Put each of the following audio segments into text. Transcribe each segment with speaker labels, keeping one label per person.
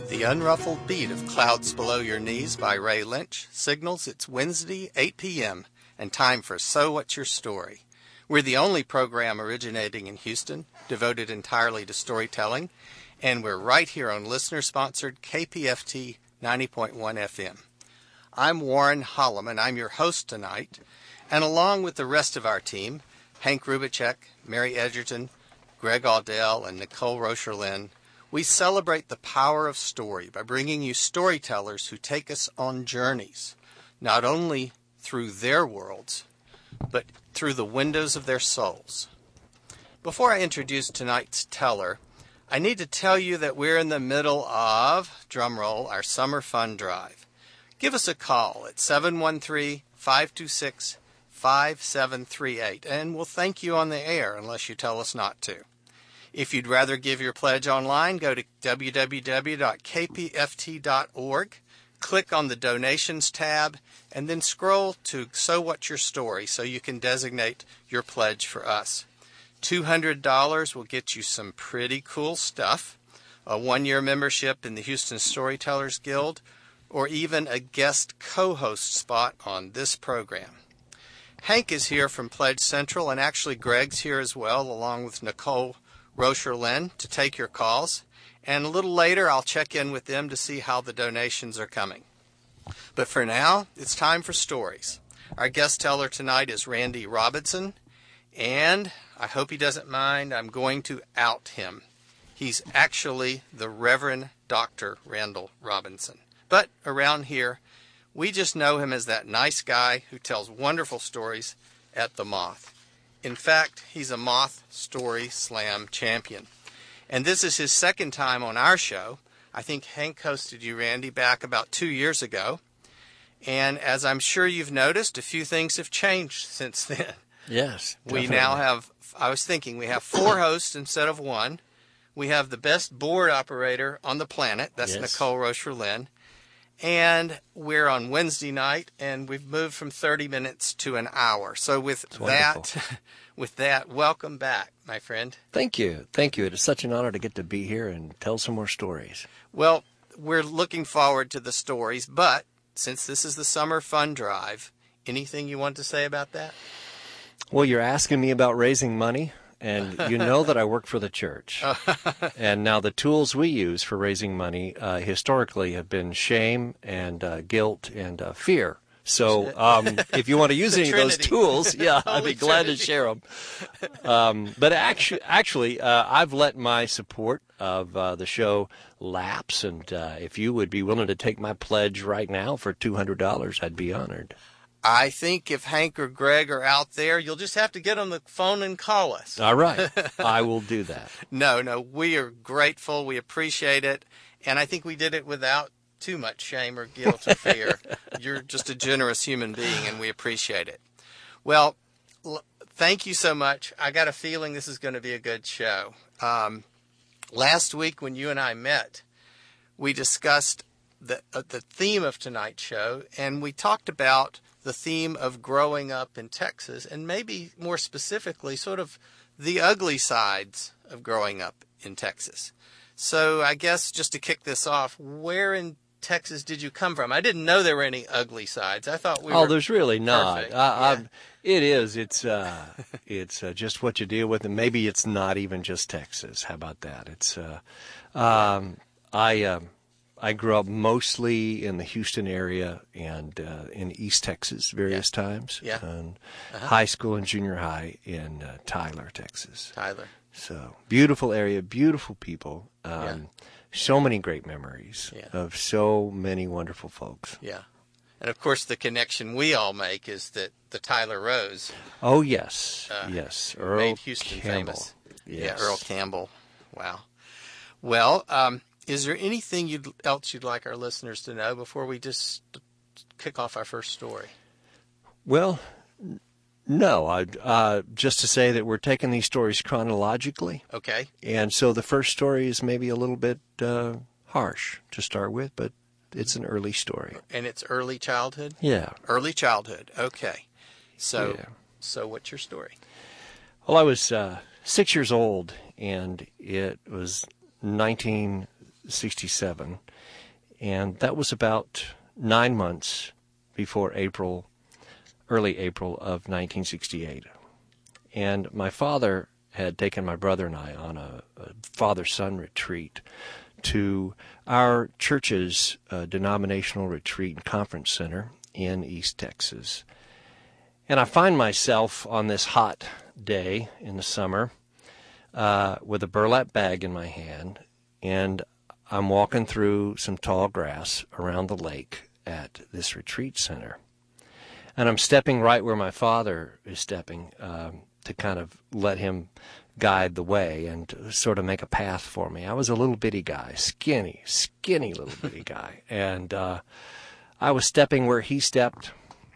Speaker 1: The unruffled beat of Clouds Below Your Knees by Ray Lynch signals it's Wednesday, 8 p.m., and time for So What's Your Story? We're the only program originating in Houston, devoted entirely to storytelling, and we're right here on listener-sponsored KPFT 90.1 FM. I'm Warren Holloman. I'm your host tonight, and along with the rest of our team, Hank Rubicek, Mary Edgerton, Greg Audell, and Nicole Rocher-Lynn, we celebrate the power of story by bringing you storytellers who take us on journeys, not only through their worlds, but through the windows of their souls. Before I introduce tonight's teller, I need to tell you that we're in the middle of, drumroll, our Summer Fun Drive. Give us a call at 713-526-5738, and we'll thank you on the air unless you tell us not to. If you'd rather give your pledge online, go to www.kpft.org, click on the Donations tab, and then scroll to So What's Your Story so you can designate your pledge for us. $200 will get you some pretty cool stuff, a one-year membership in the Houston Storytellers Guild, or even a guest co-host spot on this program. Hank is here from Pledge Central, and actually Greg's here as well, along with Nicole Rocher-Lynn, to take your calls, and a little later I'll check in with them to see how the donations are coming. But for now, it's time for stories. Our guest teller tonight is Randy Robinson, and I hope he doesn't mind, I'm going to out him. He's actually the Reverend Dr. Randall Robinson. But around here, we just know him as that nice guy who tells wonderful stories at the Moth. In fact, he's a Moth Story Slam champion. And this is his second time on our show. I think Hank hosted you, Randy, back about 2 years ago. And as I'm sure you've noticed, a few things have changed since then.
Speaker 2: Yes, definitely.
Speaker 1: We now have, I was thinking, we have 4 hosts instead of 1. We have the best board operator on the planet. That's yes. Nicole Rocher-Lynn. And we're on Wednesday night, and we've moved from 30 minutes to an hour. So with that, welcome back, my friend.
Speaker 2: Thank you. Thank you. It is such an honor to get to be here and tell some more stories.
Speaker 1: Well, we're looking forward to the stories, but since this is the Summer Fun Drive, anything you want to say about that?
Speaker 2: Well, you're asking me about raising money. And you know that I work for the church. And now the tools we use for raising money historically have been shame and guilt and fear. So if you want to use any of those tools, yeah, I'd be glad to share them. But actually, I've let my support of the show lapse. And if you would be willing to take my pledge right now for $200, I'd be honored.
Speaker 1: I think if Hank or Greg are out there, you'll just have to get on the phone and call us.
Speaker 2: All right. I will do that.
Speaker 1: No, we are grateful. We appreciate it. And I think we did it without too much shame or guilt or fear. You're just a generous human being, and we appreciate it. Well, thank you so much. I got a feeling this is going to be a good show. Last week when you and I met, we discussed the theme of tonight's show, and we talked about the theme of growing up in Texas, and maybe more specifically, sort of the ugly sides of growing up in Texas. So I guess just to kick this off, where in Texas did you come from? I didn't know there were any ugly sides. I thought we were. Oh,
Speaker 2: there's really not.
Speaker 1: Yeah.
Speaker 2: It is. It's just what you deal with, and maybe it's not even just Texas. How about that? It's I grew up mostly in the Houston area and in East Texas various times.
Speaker 1: Yeah.
Speaker 2: And high school and junior high in Tyler, Texas.
Speaker 1: Tyler.
Speaker 2: So beautiful area, beautiful people. So many great memories of so many wonderful folks.
Speaker 1: Yeah. And, of course, the connection we all make is that the Tyler Rose.
Speaker 2: Oh, yes. Yes. Earl
Speaker 1: made Houston
Speaker 2: Campbell.
Speaker 1: Famous.
Speaker 2: Yes.
Speaker 1: Yeah, Earl Campbell. Wow. Well, is there anything else you'd like our listeners to know before we just kick off our first story?
Speaker 2: Well, no. Just to say that we're taking these stories chronologically.
Speaker 1: Okay.
Speaker 2: And so the first story is maybe a little bit harsh to start with, but it's an early story.
Speaker 1: And it's early childhood?
Speaker 2: Yeah.
Speaker 1: Early childhood. Okay. So what's your story?
Speaker 2: Well, I was 6 years old, and it was 19 1967, and that was about 9 months before early April of 1968. And my father had taken my brother and I on a father-son retreat to our church's denominational retreat and conference center in East Texas. And I find myself on this hot day in the summer with a burlap bag in my hand, and I'm walking through some tall grass around the lake at this retreat center. And I'm stepping right where my father is stepping to kind of let him guide the way and sort of make a path for me. I was a little bitty guy, skinny little bitty guy. And I was stepping where he stepped.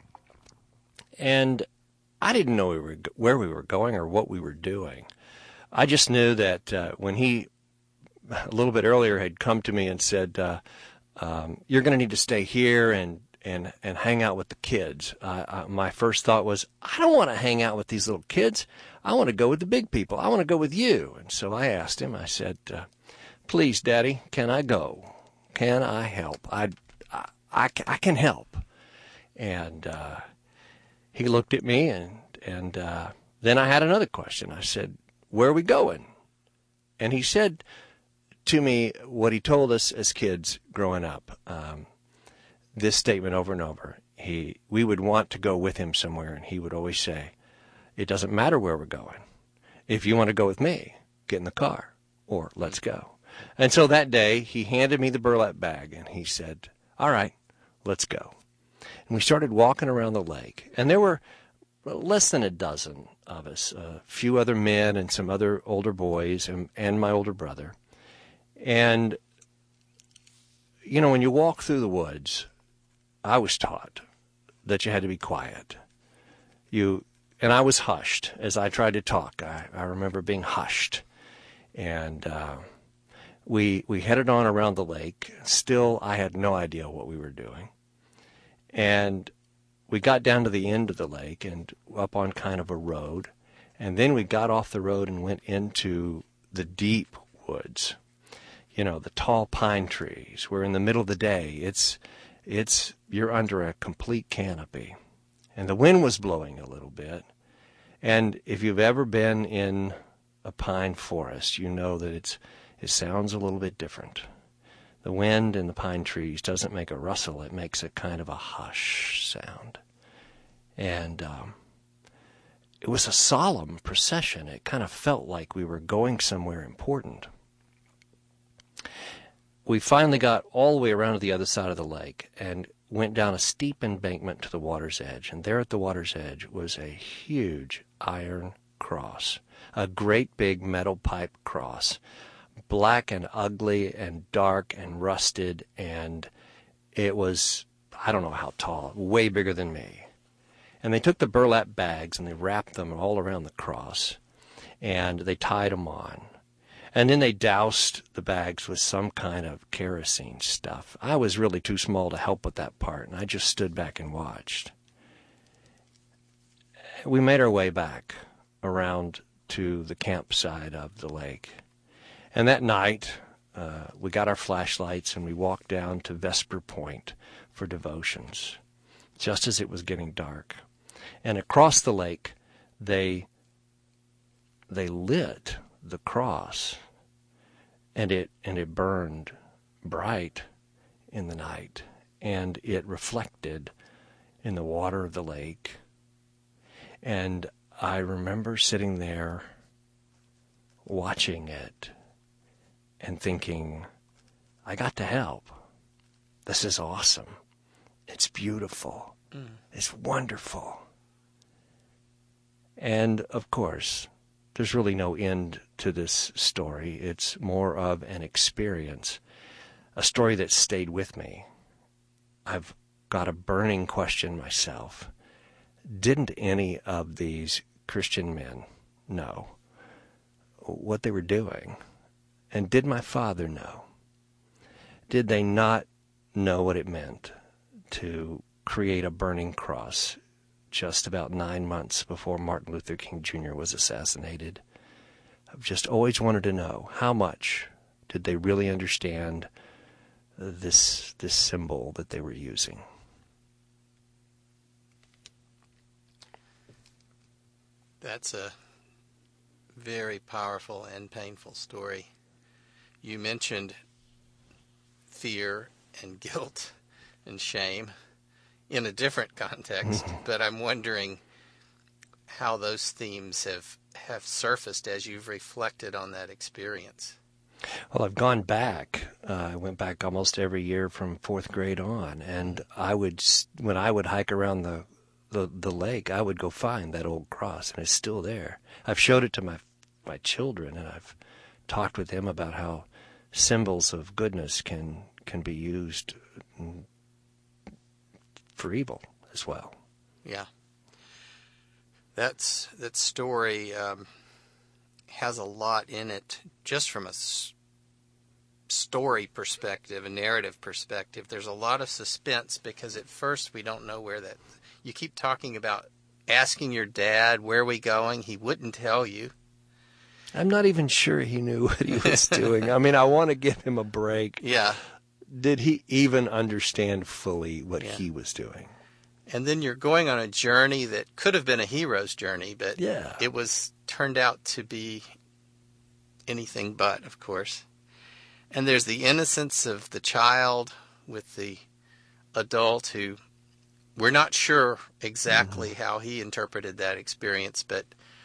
Speaker 2: And I didn't know where we were going or what we were doing. I just knew that when he, a little bit earlier, had come to me and said, you're going to need to stay here and hang out with the kids. My first thought was, I don't want to hang out with these little kids. I want to go with the big people. I want to go with you. And so I asked him, I said, please, Daddy, can I go? Can I help? I can help. And he looked at me, and then I had another question. I said, where are we going? And he said to me what he told us as kids growing up, this statement over and over. We would want to go with him somewhere, and he would always say, it doesn't matter where we're going. If you want to go with me, get in the car, or let's go. And so that day, he handed me the burlap bag, and he said, all right, let's go. And we started walking around the lake, and there were less than a dozen of us, a few other men and some other older boys and my older brother. And, you know, when you walk through the woods, I was taught that you had to be quiet. And I was hushed as I tried to talk. I remember being hushed. And we headed on around the lake. Still, I had no idea what we were doing. And we got down to the end of the lake and up on kind of a road. And then we got off the road and went into the deep woods. You know, the tall pine trees. We're in the middle of the day. You're under a complete canopy. And the wind was blowing a little bit. And if you've ever been in a pine forest, you know that it sounds a little bit different. The wind in the pine trees doesn't make a rustle. It makes a kind of a hush sound. And it was a solemn procession. It kind of felt like we were going somewhere important. We finally got all the way around to the other side of the lake and went down a steep embankment to the water's edge. And there at the water's edge was a huge iron cross, a great big metal pipe cross, black and ugly and dark and rusted, and it was, I don't know how tall, way bigger than me. And they took the burlap bags and they wrapped them all around the cross, and they tied them on. And then they doused the bags with some kind of kerosene stuff. I was really too small to help with that part, and I just stood back and watched. We made our way back around to the campsite of the lake. And that night, we got our flashlights and we walked down to Vesper Point for devotions, just as it was getting dark. And across the lake, they lit the cross, and it burned bright in the night, and it reflected in the water of the lake. And I remember sitting there watching it and thinking, I got to help. This is awesome. It's beautiful. It's wonderful. And of course, there's really no end to this story. It's more of an experience, a story that stayed with me. I've got a burning question myself. Didn't any of these Christian men know what they were doing? And did my father know? Did they not know what it meant to create a burning cross just about 9 months before Martin Luther King Jr. was assassinated? I've just always wanted to know how much Did they really understand this symbol that they were using?
Speaker 1: That's a very powerful and painful story. You mentioned fear and guilt and shame in a different context, but I'm wondering how those themes have surfaced as you've reflected on that experience.
Speaker 2: Well, I've gone back. I went back almost every year from fourth grade on, and when I would hike around the lake, I would go find that old cross, and it's still there. I've showed it to my children, and I've talked with them about how symbols of goodness can be used for evil as well.
Speaker 1: Yeah. That story has a lot in it, just from a story perspective, a narrative perspective. There's a lot of suspense because at first we don't know where that... You keep talking about asking your dad, where are we going? He wouldn't tell you.
Speaker 2: I'm not even sure he knew what he was doing. I mean, I want to give him a break.
Speaker 1: Yeah.
Speaker 2: Did he even understand fully what he was doing?
Speaker 1: And then you're going on a journey that could have been a hero's journey, but it was turned out to be anything but, of course. And there's the innocence of the child with the adult who we're not sure exactly how he interpreted that experience, but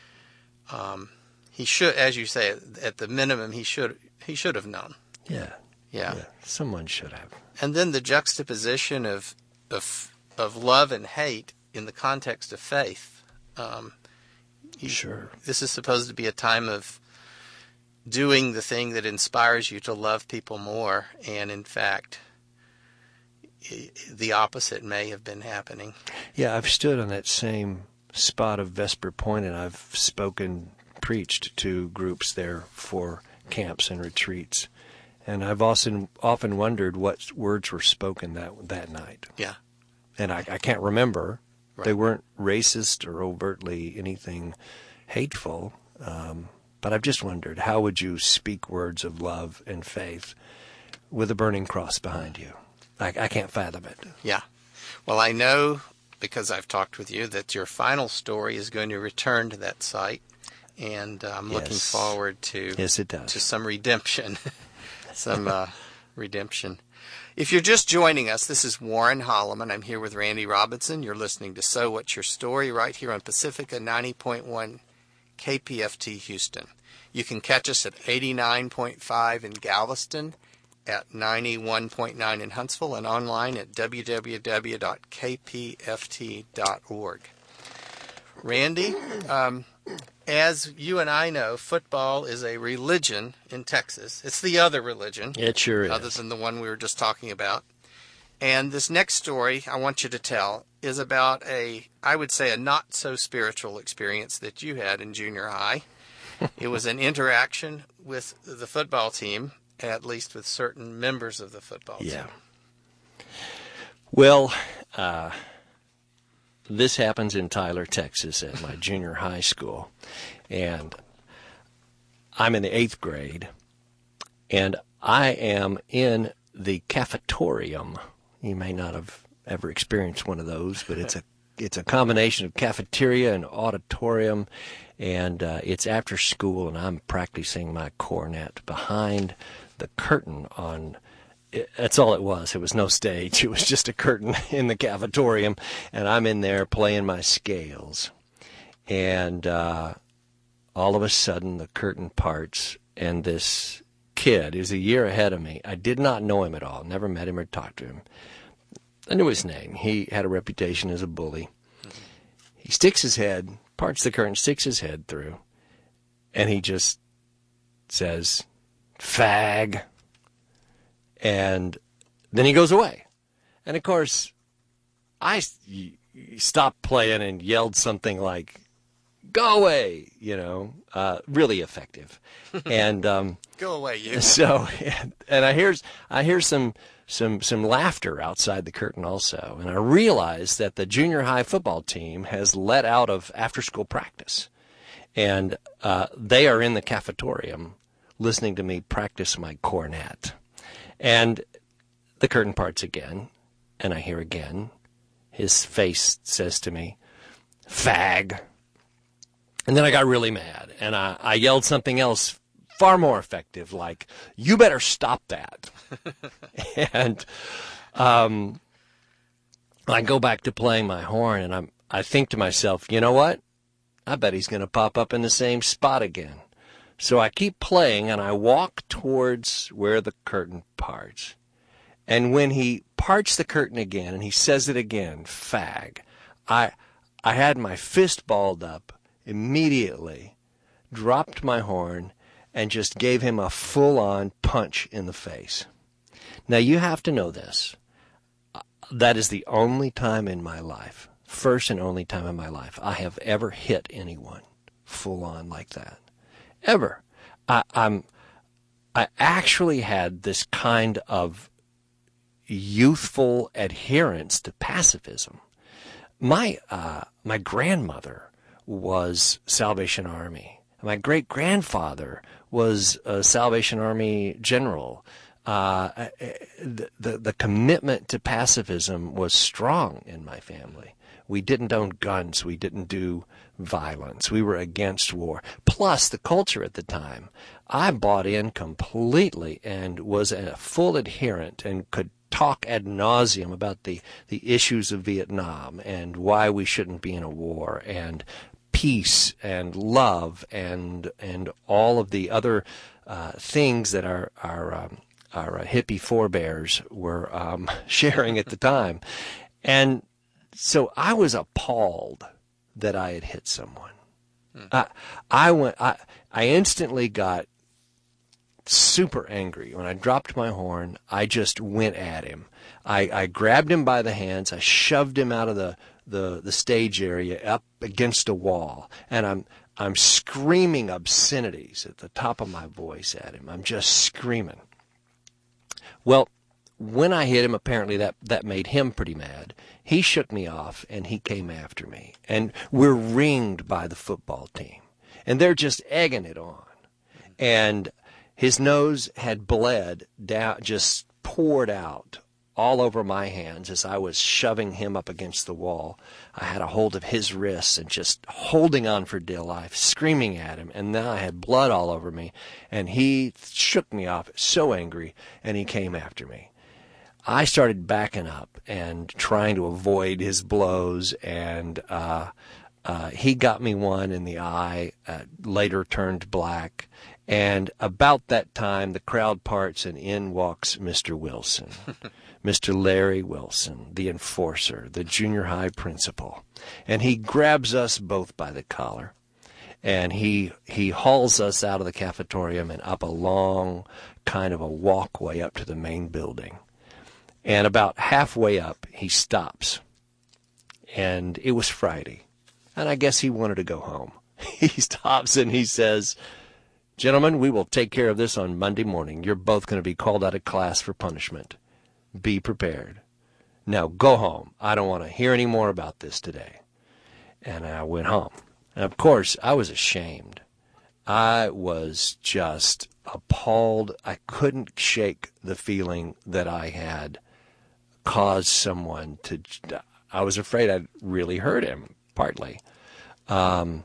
Speaker 1: he should, as you say, at the minimum, he should have known.
Speaker 2: Yeah. Someone should have.
Speaker 1: And then the juxtaposition of love and hate in the context of faith.
Speaker 2: Sure.
Speaker 1: This is supposed to be a time of doing the thing that inspires you to love people more, and in fact, the opposite may have been happening. Yeah,
Speaker 2: I've stood on that same spot of Vesper Point, and I've preached to groups there for camps and retreats. And I've often wondered what words were spoken that night.
Speaker 1: Yeah.
Speaker 2: And I can't remember.
Speaker 1: Right.
Speaker 2: They weren't racist or overtly anything hateful. But I've just wondered, how would you speak words of love and faith with a burning cross behind you? I can't fathom it.
Speaker 1: Yeah. Well, I know, because I've talked with you, that your final story is going to return to that site. And I'm looking forward to some redemption. Redemption. If you're just joining us, this is Warren Holloman. I'm here with Randy Robinson. You're listening to So What's Your Story right here on Pacifica 90.1 KPFT Houston. You can catch us at 89.5 in Galveston, at 91.9 in Huntsville, and online at www.kpft.org. Randy, as you and I know, football is a religion in Texas. It's the other religion.
Speaker 2: It sure is.
Speaker 1: Other than the one we were just talking about. And this next story I want you to tell is about I would say, a not-so-spiritual experience that you had in junior high. It was an interaction with the football team, at least with certain members of the football team.
Speaker 2: Yeah. Well, this happens in Tyler, Texas, at my junior high school. And I'm in the 8th grade, and I am in the cafetorium. You may not have ever experienced one of those, but it's a combination of cafeteria and auditorium, and it's after school, and I'm practicing my cornet behind the curtain on... That's all it was. It was no stage. It was just a curtain in the cafetorium, and I'm in there playing my scales. And all of a sudden, the curtain parts, and this kid is a year ahead of me. I did not know him at all. Never met him or talked to him. I knew his name. He had a reputation as a bully. He sticks his head, parts the curtain, sticks his head through, and he just says, "Fag." And then he goes away. And, of course, I stopped playing and yelled something like, "Go away," really effective. And
Speaker 1: go away, you.
Speaker 2: So, and I hear some laughter outside the curtain also. And I realize that the junior high football team has let out of after-school practice. And they are in the cafetorium listening to me practice my cornet. And the curtain parts again, and I hear again, his face says to me, "Fag." And then I got really mad, and I yelled something else far more effective, like, "You better stop that." And I go back to playing my horn, and I think to myself, you know what? I bet he's going to pop up in the same spot again. So I keep playing, and I walk towards where the curtain parts. And when he parts the curtain again, and he says it again, "Fag," I had my fist balled up immediately, dropped my horn, and just gave him a full-on punch in the face. Now, you have to know this. That is the only time in my life, first and only time in my life, I have ever hit anyone full-on like that. Ever. I actually had this kind of youthful adherence to pacifism. My grandmother was Salvation Army. My great-grandfather was a Salvation Army general. The commitment to pacifism was strong in my family. We didn't own guns. We didn't do violence. We were against war. Plus, the culture at the time, I bought in completely and was a full adherent and could talk ad nauseum about the issues of Vietnam and why we shouldn't be in a war and peace and love and all of the other things that our hippie forebears were sharing at the time. And so I was appalled that I had hit someone. I instantly got super angry. When I dropped my horn, I just went at him. I grabbed him by the hands. I shoved him out of the stage area up against a wall, and I'm screaming obscenities at the top of my voice at him. I'm just screaming. Well, when I hit him, apparently that made him pretty mad. He shook me off, and he came after me. And we're ringed by the football team, and they're just egging it on. And his nose had bled down, just poured out all over my hands as I was shoving him up against the wall. I had a hold of his wrists and just holding on for dear life, screaming at him. And then I had blood all over me, and he shook me off, so angry, and he came after me. I started backing up and trying to avoid his blows, and he got me one in the eye, later turned black. And about that time, the crowd parts, and in walks Mr. Wilson, Mr. Larry Wilson, the enforcer, the junior high principal. And he grabs us both by the collar, and he hauls us out of the cafetorium and up a long kind of a walkway up to the main building. And about halfway up, he stops. And it was Friday. And I guess he wanted to go home. He stops and he says, "Gentlemen, we will take care of this on Monday morning. You're both going to be called out of class for punishment. Be prepared. Now go home. I don't want to hear any more about this today." And I went home. And of course, I was ashamed. I was just appalled. I couldn't shake the feeling that I had caused someone to... I was afraid I'd really hurt him, partly. And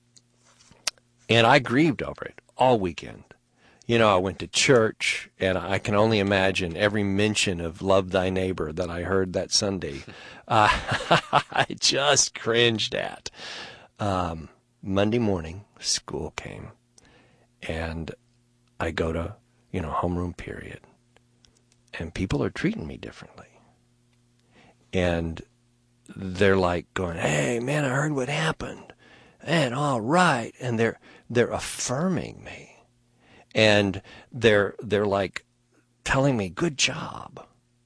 Speaker 2: I grieved over it all weekend. You know, I went to church, and I can only imagine every mention of love thy neighbor that I heard that Sunday. I just cringed at. Monday morning, school came, and I go to, homeroom period, and people are treating me differently. And they're like going, "Hey, man, I heard what happened. Man, all right." And they're affirming me. And they're like telling me, "Good job."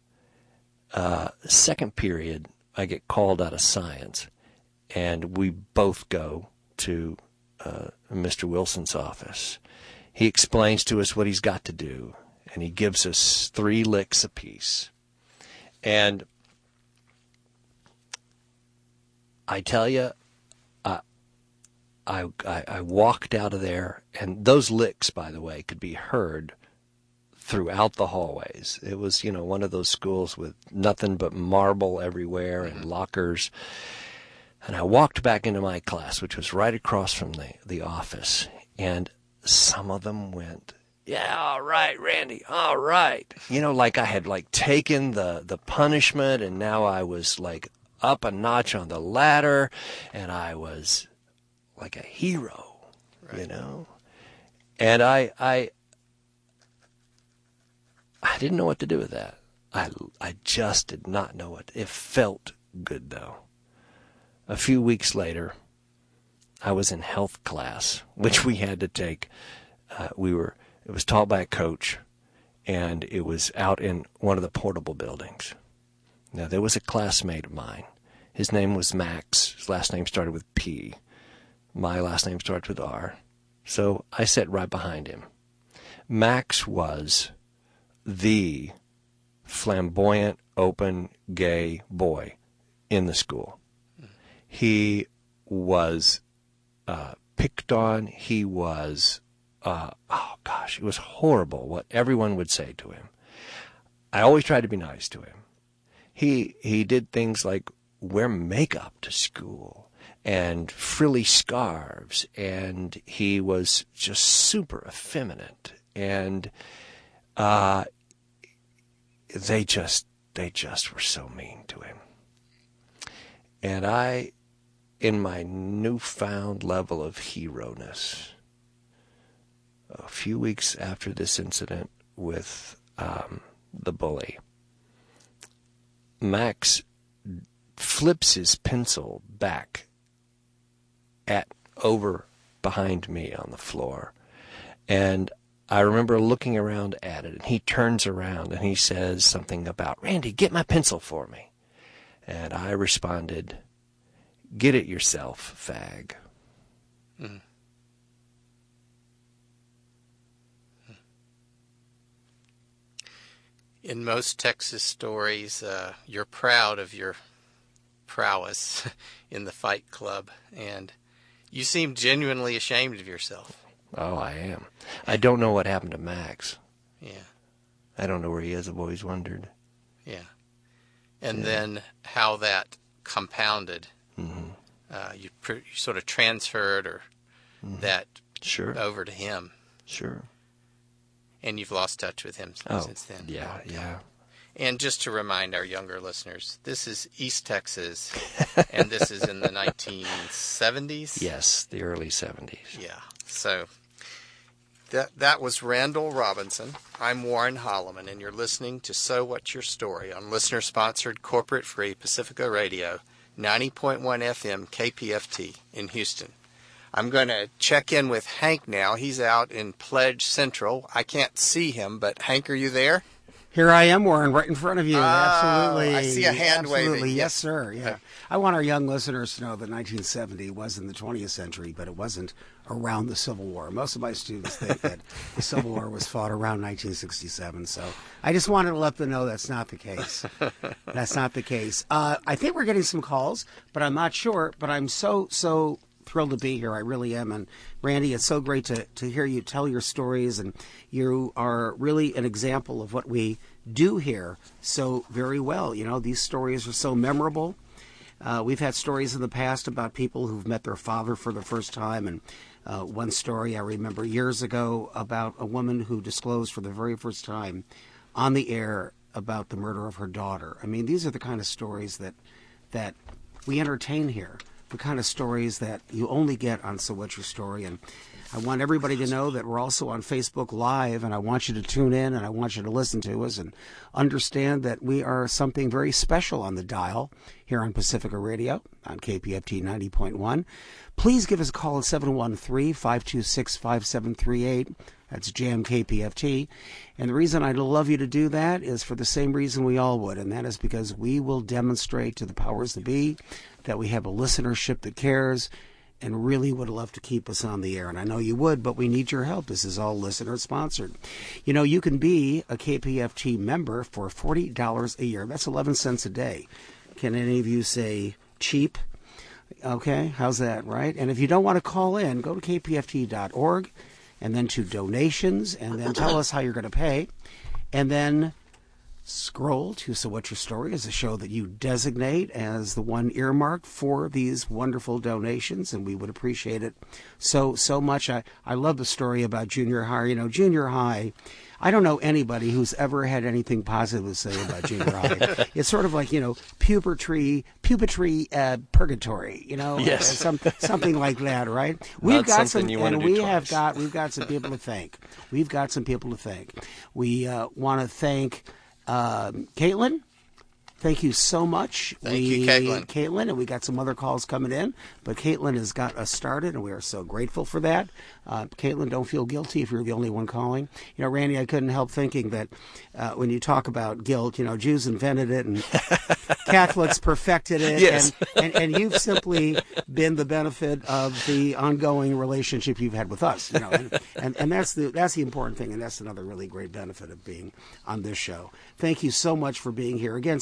Speaker 2: Second period, I get called out of science, and we both go to Mr. Wilson's office. He explains to us what he's got to do, and he gives us 3 licks apiece. And I tell you, I walked out of there, and those licks, by the way, could be heard throughout the hallways. It was, one of those schools with nothing but marble everywhere and lockers. And I walked back into my class, which was right across from the office, and some of them went, "Yeah, all right, Randy, all right." Like I had taken the punishment, and now I was up a notch on the ladder, and I was like a hero,
Speaker 1: right.
Speaker 2: And I didn't know what to do with that. I just did not know what. It felt good, though. A few weeks later, I was in health class, which we had to take. It was taught by a coach, and it was out in one of the portable buildings. Now, there was a classmate of mine. His name was Max. His last name started with P. My last name starts with R. So I sat right behind him. Max was the flamboyant, open, gay boy in the school. He was picked on. He was, it was horrible what everyone would say to him. I always tried to be nice to him. He did things like wear makeup to school and frilly scarves, and he was just super effeminate. And they just were so mean to him. And I, in my newfound level of hero-ness, a few weeks after this incident with the bully, Max flips his pencil back over behind me on the floor. And I remember looking around at it, and he turns around and he says something about, "Randy, get my pencil for me." And I responded, "Get it yourself, fag." Mm.
Speaker 1: In most Texas stories, you're proud of your prowess in the Fight Club, and you seem genuinely ashamed of yourself.
Speaker 2: Oh, I am. I don't know what happened to Max.
Speaker 1: Yeah.
Speaker 2: I don't know where he is. I've always wondered.
Speaker 1: Yeah. And then how that compounded.
Speaker 2: Mm-hmm.
Speaker 1: You sort of transferred that
Speaker 2: sure.
Speaker 1: over to him.
Speaker 2: Sure.
Speaker 1: And you've lost touch with him since then.
Speaker 2: Yeah.
Speaker 1: And just to remind our younger listeners, this is East Texas, and this is in the 1970s?
Speaker 2: Yes, the early 70s.
Speaker 1: Yeah. So that was Randall Robinson. I'm Warren Holloman, and you're listening to So What's Your Story on listener-sponsored, corporate-free Pacifica Radio, 90.1 FM KPFT in Houston. I'm going to check in with Hank now. He's out in Pledge Central. I can't see him, but Hank, are you there?
Speaker 3: Here I am, Warren, right in front of you. Absolutely.
Speaker 1: I see a hand waving.
Speaker 3: Yes, sir. Yeah. I want our young listeners to know that 1970 was in the 20th century, but it wasn't around the Civil War. Most of my students think that the Civil War was fought around 1967. So I just wanted to let them know that's not the case. That's not the case. I think we're getting some calls, but I'm not sure. But I'm so thrilled to be here. I really am. And Randy, it's so great to hear you tell your stories, and you are really an example of what we do here so very well. These stories are so memorable. We've had stories in the past about people who've met their father for the first time, and one story I remember years ago about a woman who disclosed for the very first time on the air about the murder of her daughter. I mean, these are the kind of stories that we entertain here. The kind of stories that you only get on So What's Your Story. And I want everybody to know that we're also on Facebook Live, and I want you to tune in, and I want you to listen to us and understand that we are something very special on the dial here on Pacifica Radio on KPFT 90.1. Please give us a call at 713-526-5738. That's Jam KPFT. And the reason I'd love you to do that is for the same reason we all would, and that is because we will demonstrate to the powers that be that we have a listenership that cares and really would love to keep us on the air. And I know you would, but we need your help. This is all listener-sponsored. You can be a KPFT member for $40 a year. That's 11 cents a day. Can any of you say cheap? Okay, how's that, right? And if you don't want to call in, go to kpft.org and then to donations and then tell us how you're going to pay. And then scroll to So What's Your Story is a show that you designate as the one earmarked for these wonderful donations, and we would appreciate it so much. I love the story about junior high. You know, junior high, I don't know anybody who's ever had anything positive to say about junior high. It's sort of like, you know, puberty purgatory, you know,
Speaker 2: yes.
Speaker 3: something like that, right?
Speaker 2: We've got some, and
Speaker 3: we've got some people to thank. We want to thank Caitlin, thank you so much.
Speaker 1: Thank you, Caitlin.
Speaker 3: Caitlin, and we got some other calls coming in, but Caitlin has got us started, and we are so grateful for that. Caitlin, don't feel guilty if you're the only one calling. You know, Randy, I couldn't help thinking that when you talk about guilt, you know, Jews invented it and Catholics perfected it,
Speaker 2: yes.
Speaker 3: and you've simply been the benefit of the ongoing relationship you've had with us. You know, and that's the important thing, and that's another really great benefit of being on this show. Thank you so much for being here. Again,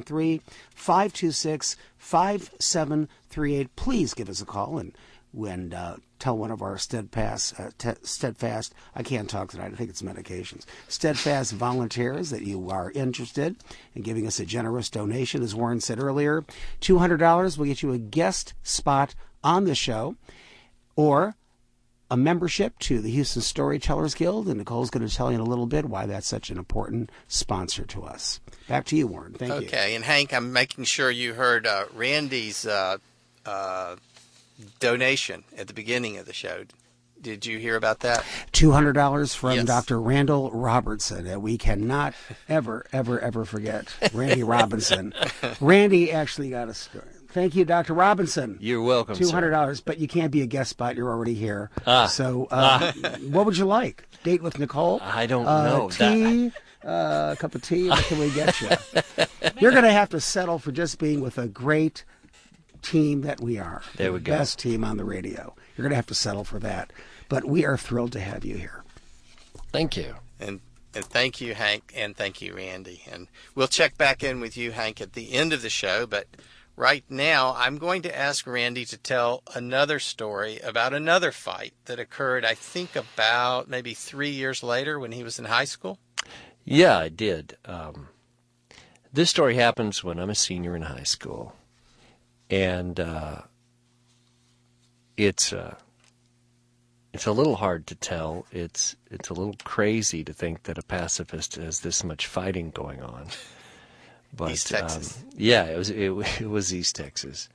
Speaker 3: 713-526-5738. Please give us a call and tell one of our steadfast, I can't talk tonight, I think it's medications, steadfast volunteers that you are interested in giving us a generous donation. As Warren said earlier, $200 will get you a guest spot on the show, or a membership to the Houston Storytellers Guild, and Nicole's going to tell you in a little bit why that's such an important sponsor to us. Back to you, Warren. Thank you.
Speaker 1: Okay, and Hank, I'm making sure you heard Randy's donation at the beginning of the show. Did you hear about that?
Speaker 3: $200 from
Speaker 1: Yes.
Speaker 3: Dr. Randall Robertson. We cannot ever forget Randy Robinson. Randy actually got a story. Thank you, Dr. Robinson.
Speaker 2: You're welcome,
Speaker 3: $200,
Speaker 2: sir.
Speaker 3: but you can't be a guest spot. You're already here. So what would you like? Date with Nicole?
Speaker 2: I don't know.
Speaker 3: Tea? A cup of tea? What can we get you? You're going to have to settle for just being with a great team that we are.
Speaker 2: There we
Speaker 3: the
Speaker 2: go.
Speaker 3: Best team on the radio. You're going to have to settle for that. But we are thrilled to have you here.
Speaker 2: Thank you.
Speaker 1: And thank you, Hank, and thank you, Randy. And we'll check back in with you, Hank, at the end of the show. But right now, I'm going to ask Randy to tell another story about another fight that occurred, I think, about maybe 3 years later when he was in high school.
Speaker 2: Yeah, I did. This story happens when I'm a senior in high school. And it's a little hard to tell. It's a little crazy to think that a pacifist has this much fighting going on. But,
Speaker 1: East Texas.
Speaker 2: Yeah, it was East Texas.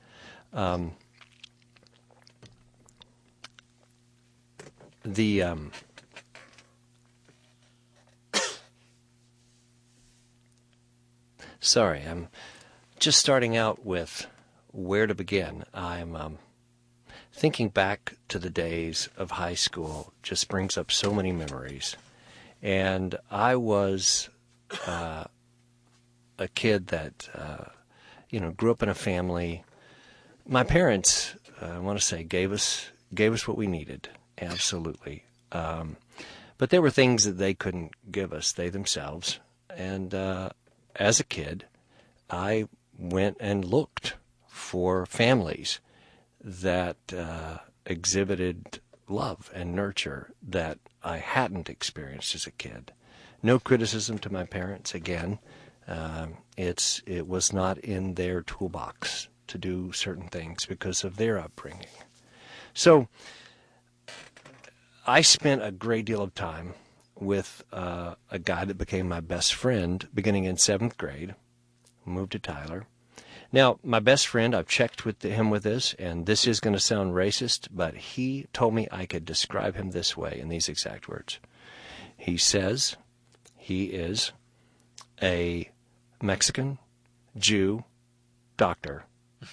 Speaker 2: Sorry, I'm just starting out with where to begin. I'm thinking back to the days of high school just brings up so many memories. And I was a kid that, grew up in a family. My parents, I want to say, gave us what we needed, absolutely. But there were things that they couldn't give us, they themselves. And as a kid, I went and looked for families that exhibited love and nurture that I hadn't experienced as a kid. No criticism to my parents, again. It was not in their toolbox to do certain things because of their upbringing. So I spent a great deal of time with a guy that became my best friend beginning in 7th grade, moved to Tyler. Now, my best friend, I've checked with him with this, and this is going to sound racist, but he told me I could describe him this way in these exact words. He says he is a Mexican Jew doctor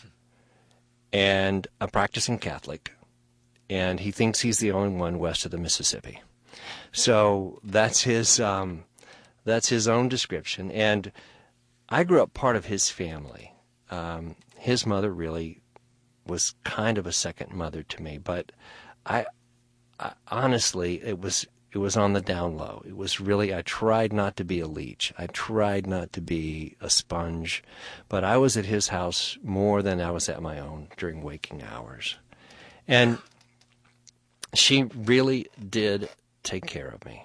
Speaker 2: and a practicing Catholic, and he thinks he's the only one west of the Mississippi. So that's his own description, and I grew up part of his family. His mother really was kind of a second mother to me, but I honestly, it was It was on the down low. It was really, I tried not to be a leech. I tried not to be a sponge. But I was at his house more than I was at my own during waking hours. And she really did take care of me.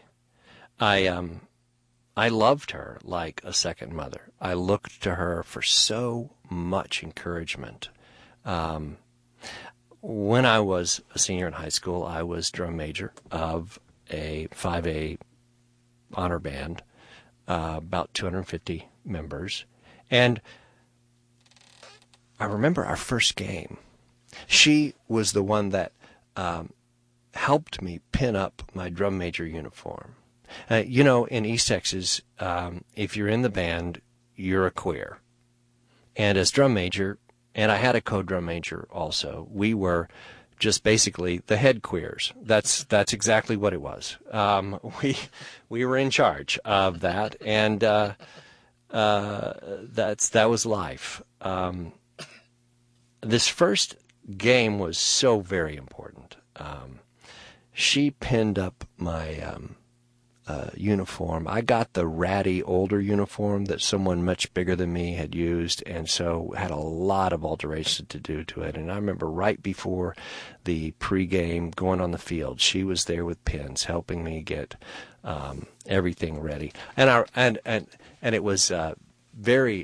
Speaker 2: I loved her like a second mother. I looked to her for so much encouragement. When I was a senior in high school, I was drum major of a 5A honor band, about 250 members. And I remember our first game. She was the one that helped me pin up my drum major uniform. In East Texas, if you're in the band, you're a queer. And as drum major, and I had a co-drum major also, we were just basically the head queers. That's exactly what it was. We were in charge of that, and that was life. This first game was so very important. She pinned up my uniform. I got the ratty older uniform that someone much bigger than me had used, and so had a lot of alteration to do to it. And I remember right before the pregame going on the field, she was there with pins helping me get everything ready. And it was very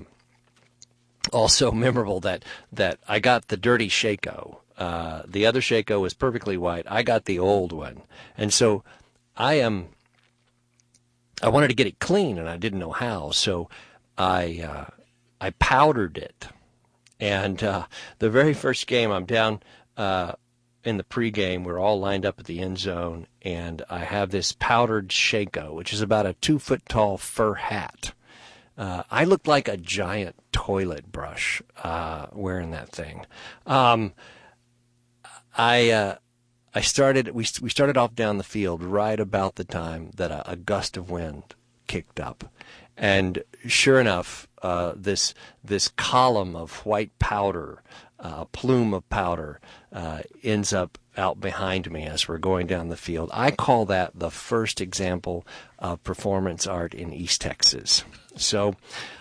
Speaker 2: also memorable that I got the dirty Shako. The other Shako was perfectly white. I got the old one, and so I wanted to get it clean, and I didn't know how, so I powdered it. And the very first game, I'm down in the pregame. We're all lined up at the end zone, and I have this powdered Shako, which is about a 2-foot-tall fur hat. I looked like a giant toilet brush wearing that thing. We started off down the field right about the time that a gust of wind kicked up, and sure enough, this column of white powder, plume of powder, ends up out behind me as we're going down the field. I call that the first example of performance art in East Texas. So,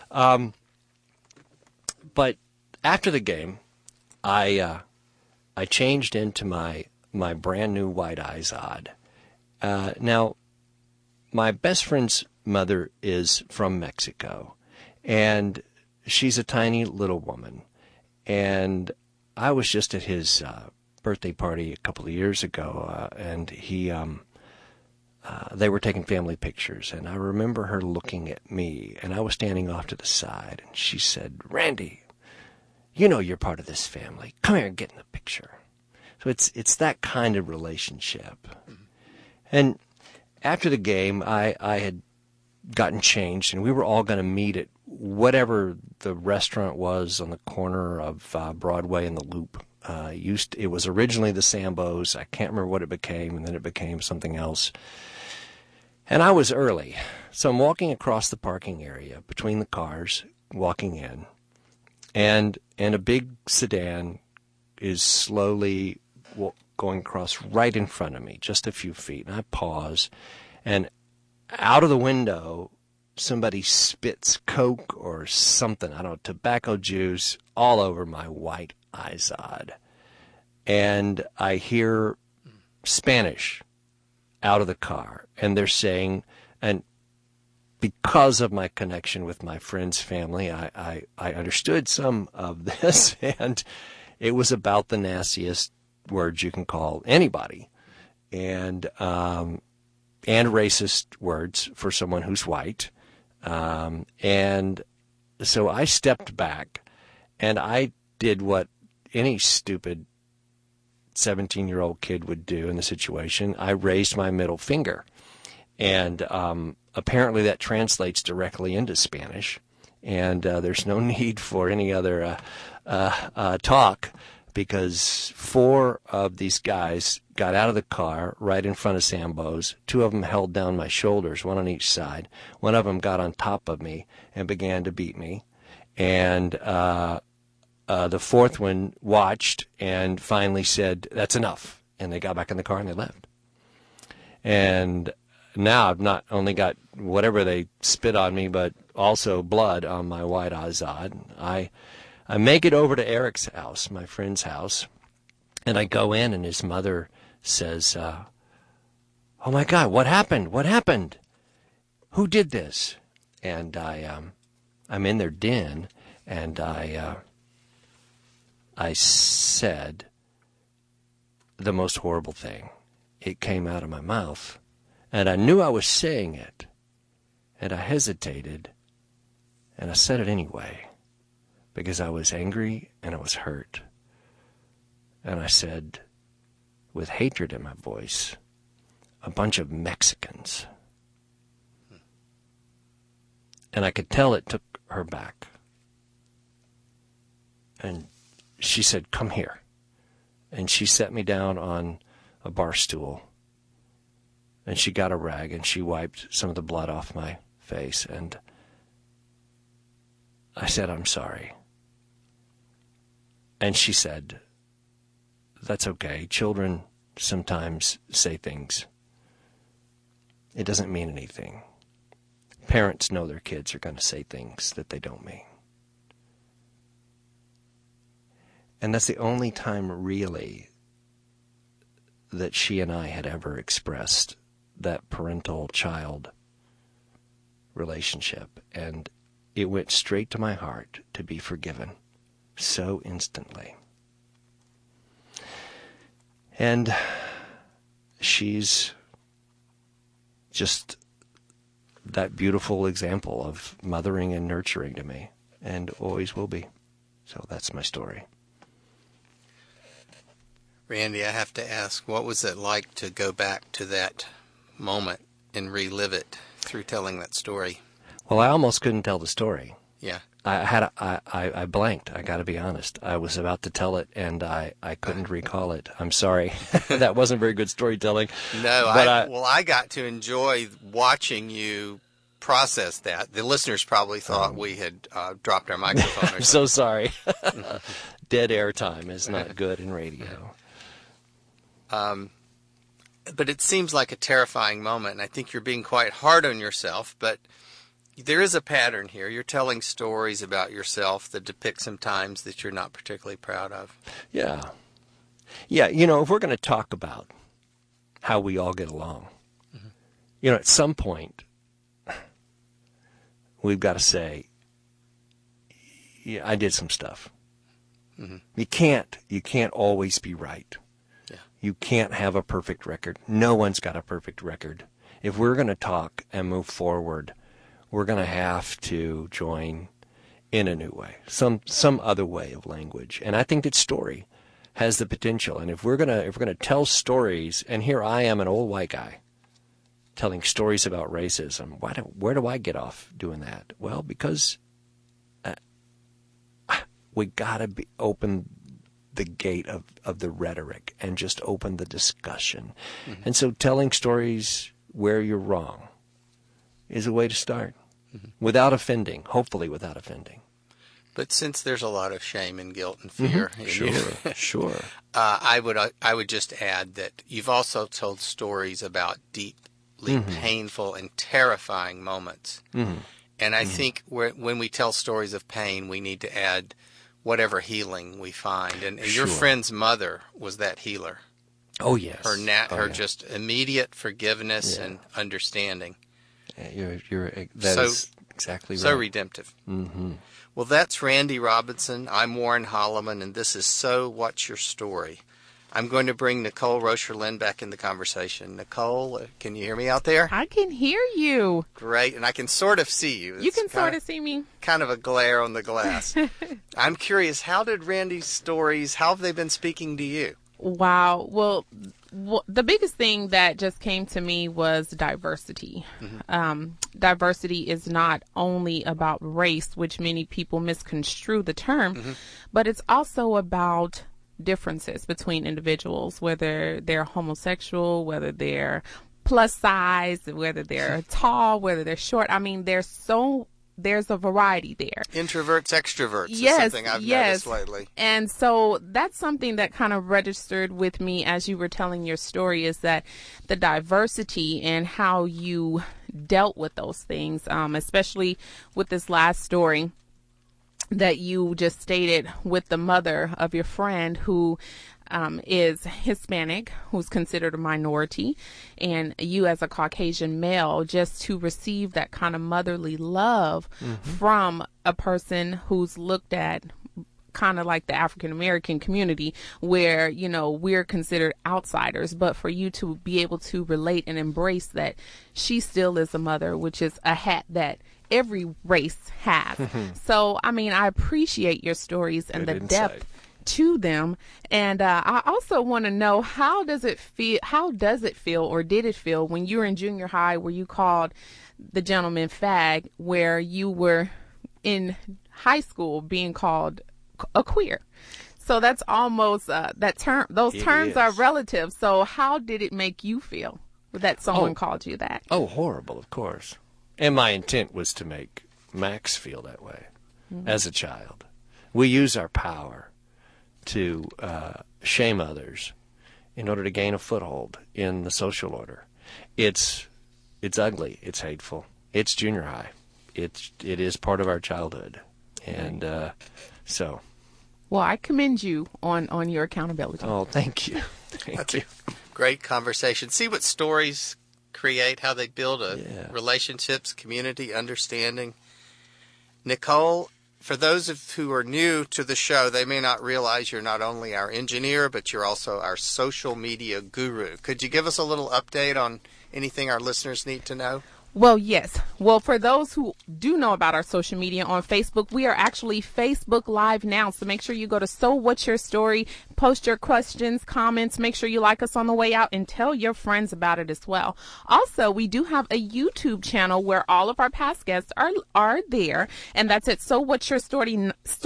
Speaker 2: but after the game, I changed into my brand new white Izod. Now, my best friend's mother is from Mexico, and she's a tiny little woman. And I was just at his birthday party a couple of years ago, and they were taking family pictures, and I remember her looking at me, and I was standing off to the side, and she said, "Randy, you know you're part of this family. Come here and get in the picture." So it's that kind of relationship. And after the game, I had gotten changed, and we were all going to meet at whatever the restaurant was on the corner of Broadway and the Loop. It was originally the Sambo's. I can't remember what it became, and then it became something else. And I was early, so I'm walking across the parking area between the cars, walking in, and a big sedan is slowly going across right in front of me, just a few feet. And I pause, and out of the window, somebody spits Coke or something, I don't know, tobacco juice all over my white Izod. And I hear Spanish out of the car, and they're saying, and because of my connection with my friend's family, I understood some of this, and it was about the nastiest words you can call anybody, and racist words for someone who's white. And so I stepped back, and I did what any stupid 17-year-old kid would do in the situation. I raised my middle finger, and apparently that translates directly into Spanish, and there's no need for any other talk, because 4 of these guys got out of the car right in front of Sambo's. 2 of them held down my shoulders, 1 on each side. 1 of them got on top of me and began to beat me. And the 4th one watched and finally said, "That's enough." And they got back in the car and they left. And now I've not only got whatever they spit on me, but also blood on my white Azad. I make it over to Eric's house, my friend's house, and I go in, and his mother says, "Oh my God, what happened? What happened? Who did this?" And I'm in their den, and I said the most horrible thing. It came out of my mouth, and I knew I was saying it, and I hesitated, and I said it anyway, because I was angry and I was hurt. And I said, with hatred in my voice, "A bunch of Mexicans." And I could tell it took her back. And she said, "Come here." And she set me down on a bar stool. And she got a rag and she wiped some of the blood off my face. And I said, "I'm sorry." And she said, "That's okay. Children sometimes say things. It doesn't mean anything. Parents know their kids are going to say things that they don't mean." And that's the only time really that she and I had ever expressed that parental-child relationship. And it went straight to my heart to be forgiven so instantly. And she's just that beautiful example of mothering and nurturing to me, and always will be. So that's my story.
Speaker 1: Randy, I have to ask, what was it like to go back to that moment and relive it through telling that story?
Speaker 2: Well, I almost couldn't tell the story.
Speaker 1: Yeah.
Speaker 2: I blanked. I got to be honest. I was about to tell it, and I couldn't recall it. I'm sorry. That wasn't very good storytelling.
Speaker 1: No, I got to enjoy watching you process that. The listeners probably thought we had dropped our microphone or something.
Speaker 2: I'm so sorry. Dead air time is not good in radio.
Speaker 1: But it seems like a terrifying moment, and I think you're being quite hard on yourself, but there is a pattern here. You're telling stories about yourself that depict some times that you're not particularly proud of.
Speaker 2: Yeah. Yeah, if we're going to talk about how we all get along, at some point, we've got to say, yeah, I did some stuff. Mm-hmm. You can't always be right. Yeah. You can't have a perfect record. No one's got a perfect record. If we're going to talk and move forward, we're going to have to join in a new way, some other way of language. And I think that story has the potential. And if we're gonna tell stories, and here I am, an old white guy, telling stories about racism, where do I get off doing that? Well, because we gotta open the gate of the rhetoric and just open the discussion. Mm-hmm. And so telling stories where you're wrong is a way to start. Without offending, hopefully without offending.
Speaker 1: But since there's a lot of shame and guilt and fear,
Speaker 2: Sure.
Speaker 1: I would just add that you've also told stories about deeply painful and terrifying moments. Mm-hmm. And I think when we tell stories of pain, we need to add whatever healing we find. And your friend's mother was that healer.
Speaker 2: Oh yes.
Speaker 1: Her just immediate forgiveness and understanding.
Speaker 2: That's exactly right.
Speaker 1: So redemptive. Mm-hmm. Well, that's Randy Robinson. I'm Warren Holloman, and this is So What's Your Story? I'm going to bring Nicole Rocher-Lynn back in the conversation. Nicole, can you hear me out there?
Speaker 4: I can hear you.
Speaker 1: Great, and I can sort of see you.
Speaker 4: You can sort of see me.
Speaker 1: Kind of a glare on the glass. I'm curious, how did Randy's stories, how have they been speaking to you?
Speaker 4: Wow. Well, the biggest thing that just came to me was diversity. Mm-hmm. Diversity is not only about race, which many people misconstrue the term, but it's also about differences between individuals, whether they're homosexual, whether they're plus size, whether they're tall, whether they're short. I mean, there's so there's a variety there.
Speaker 1: Introverts, extroverts
Speaker 4: Yes,
Speaker 1: is something I've noticed lately.
Speaker 4: And so that's something that kind of registered with me as you were telling your story, is that the diversity and how you dealt with those things, especially with this last story that you just stated with the mother of your friend who is Hispanic, who's considered a minority, and you as a Caucasian male, just to receive that kind of motherly love from a person who's looked at kind of like the African American community, where, you know, we're considered outsiders, but for you to be able to relate and embrace that she still is a mother, which is a hat that every race has. So, I mean, I appreciate your stories and the depth to them. And I also want to know, how does it feel, or did it feel when you were in junior high, where you called the gentleman fag, where you were in high school being called a queer? So that's almost those terms are relative. So how did it make you feel that someone called you that?
Speaker 2: Oh, horrible, of course. And my intent was to make Max feel that way as a child. We use our power to shame others in order to gain a foothold in the social order. It's ugly. It's hateful. It's junior high. It is part of our childhood. And so.
Speaker 4: Well, I commend you on your accountability.
Speaker 2: Oh, thank you. Thank you.
Speaker 1: Great conversation. See what stories create, how they build relationships, community, understanding. Nicole, for those who are new to the show, they may not realize you're not only our engineer, but you're also our social media guru. Could you give us a little update on anything our listeners need to know?
Speaker 4: Well, yes. Well, for those who do know about our social media on Facebook, we are actually Facebook Live now. So make sure you go to So What's Your Story, post your questions, comments, make sure you like us on the way out, and tell your friends about it as well. Also, we do have a YouTube channel where all of our past guests are there, and that's at So What's Your Story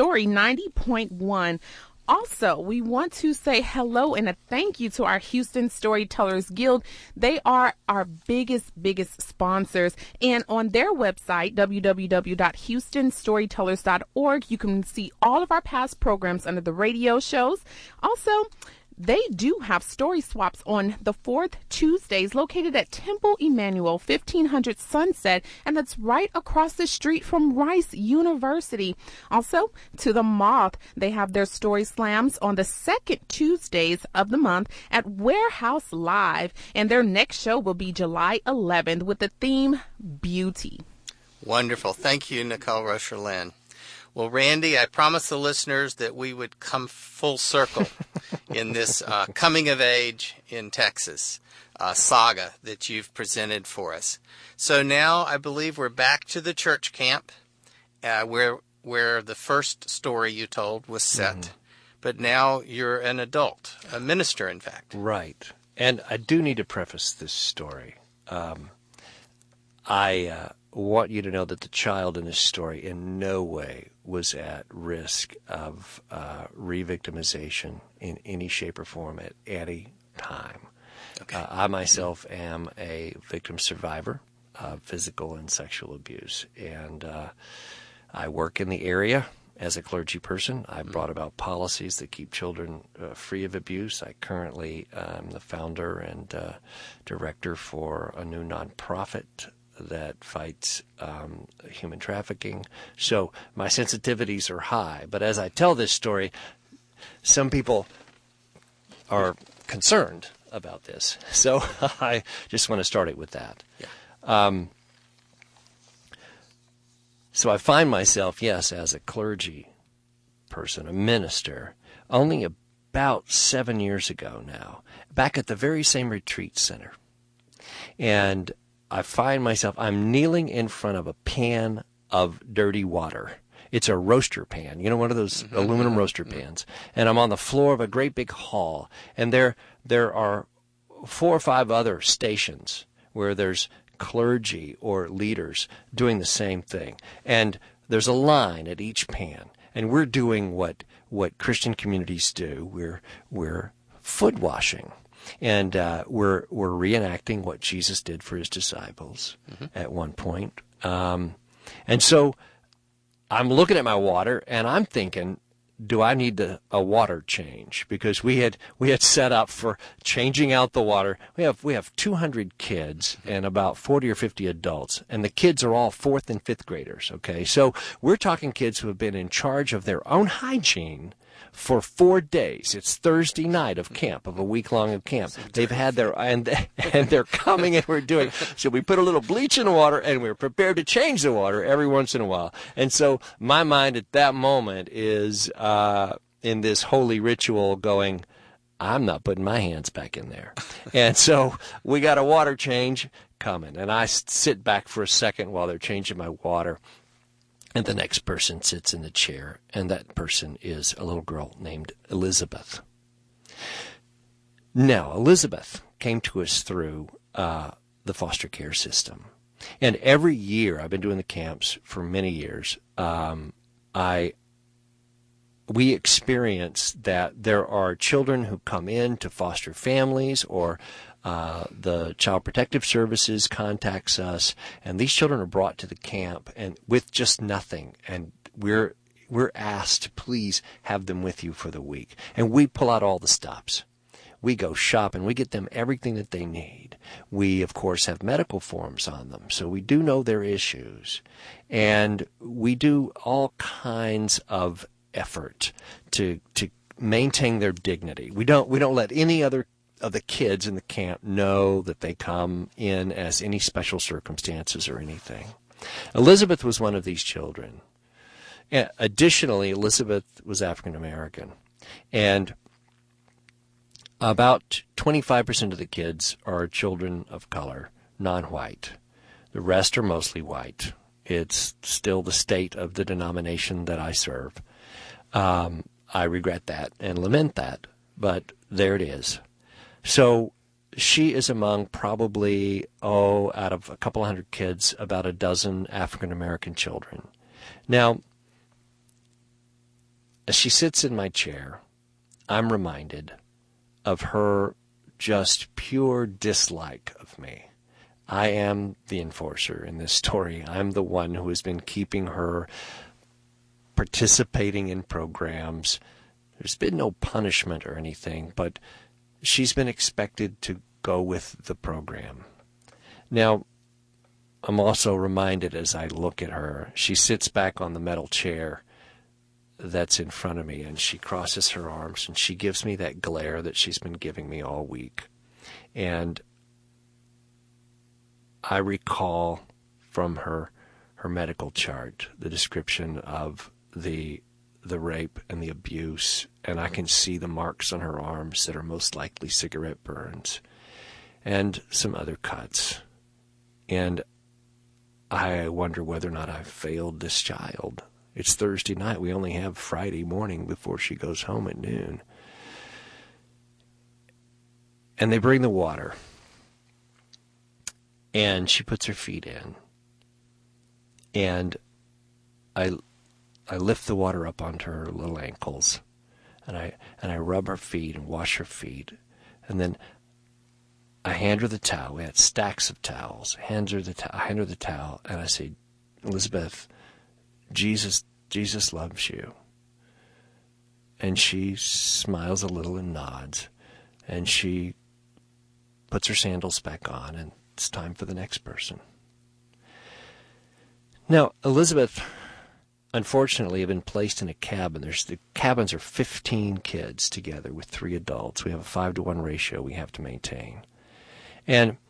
Speaker 4: 90.1. Also, we want to say hello and a thank you to our Houston Storytellers Guild. They are our biggest sponsors. And on their website, www.houstonstorytellers.org, you can see all of our past programs under the radio shows. Also, they do have story swaps on the fourth Tuesdays, located at Temple Emmanuel, 1500 Sunset, and that's right across the street from Rice University. Also, to the Moth, they have their story slams on the second Tuesdays of the month at Warehouse Live, and their next show will be July 11th with the theme Beauty.
Speaker 1: Wonderful. Thank you, Nicole Rocher-Lynn. Well, Randy, I promised the listeners that we would come full circle in this coming of age in Texas saga that you've presented for us. So now I believe we're back to the church camp where the first story you told was set. But now you're an adult, a minister, in fact.
Speaker 2: Right. And I do need to preface this story. I want you to know that the child in this story in no way was at risk of re-victimization in any shape or form at any time. Okay. I myself am a victim survivor of physical and sexual abuse, and I work in the area as a clergy person. I brought about policies that keep children free of abuse. I currently am the founder and director for a new nonprofit that fights human trafficking. So my sensitivities are high. But as I tell this story, some people are concerned about this. So I just want to start it with that. Yeah. So I find myself, yes, as a clergy person, a minister, only about 7 years ago now, back at the very same retreat center. And I find myself, I'm kneeling in front of a pan of dirty water. It's a roaster pan, you know, one of those aluminum roaster pans. And I'm on the floor of a great big hall. And there are 4 or 5 other stations where there's clergy or leaders doing the same thing. And there's a line at each pan. And we're doing what Christian communities do. We're foot washing. And we're reenacting what Jesus did for his disciples at one point. And so I'm looking at my water, and I'm thinking, do I need a water change? Because we had set up for changing out the water. We have 200 kids and about 40 or 50 adults, and the kids are all 4th and 5th graders, okay? So we're talking kids who have been in charge of their own hygiene for 4 days. It's Thursday night of camp, of a week long of camp. They've had their, and they're coming and we're doing, so we put a little bleach in the water and we're prepared to change the water every once in a while. And so my mind at that moment is in this holy ritual going, I'm not putting my hands back in there. And so we got a water change coming, and I sit back for a second while they're changing my water. And the next person sits in the chair, and that person is a little girl named Elizabeth. Now, Elizabeth came to us through the foster care system. And every year, I've been doing the camps for many years, we experience that there are children who come in to foster families, or the Child Protective Services contacts us, and these children are brought to the camp and with just nothing, and we're asked to please have them with you for the week. And we pull out all the stops. We go shopping. We get them everything that they need. We, of course, have medical forms on them, so we do know their issues. And we do all kinds of effort to maintain their dignity. We don't let any other of the kids in the camp know that they come in as any special circumstances or anything. Elizabeth was one of these children. Additionally, Elizabeth was African American, and about 25% of the kids are children of color, non-white. The rest are mostly white. It's still the state of the denomination that I serve. I regret that and lament that, but there it is. So she is among probably, out of a couple hundred kids, about a dozen African-American children. Now, as she sits in my chair, I'm reminded of her just pure dislike of me. I am the enforcer in this story. I'm the one who has been keeping her participating in programs. There's been no punishment or anything, but she's been expected to go with the program. Now, I'm also reminded as I look at her, she sits back on the metal chair that's in front of me, and she crosses her arms, and she gives me that glare that she's been giving me all week. And I recall from her medical chart the description of the rape and the abuse, and I can see the marks on her arms that are most likely cigarette burns and some other cuts. And I wonder whether or not I've failed this child. It's Thursday night. We only have Friday morning before she goes home at noon. And they bring the water, and she puts her feet in, and I lift the water up onto her little ankles, and I rub her feet and wash her feet, and then I hand her the towel. We had stacks of towels. I hand her the towel, and I say, Elizabeth, Jesus loves you. And she smiles a little and nods, and she puts her sandals back on, and it's time for the next person. Now, Elizabeth, unfortunately, have been placed in a cabin. The cabins are 15 kids together with 3 adults. We have a 5-to-1 ratio we have to maintain. And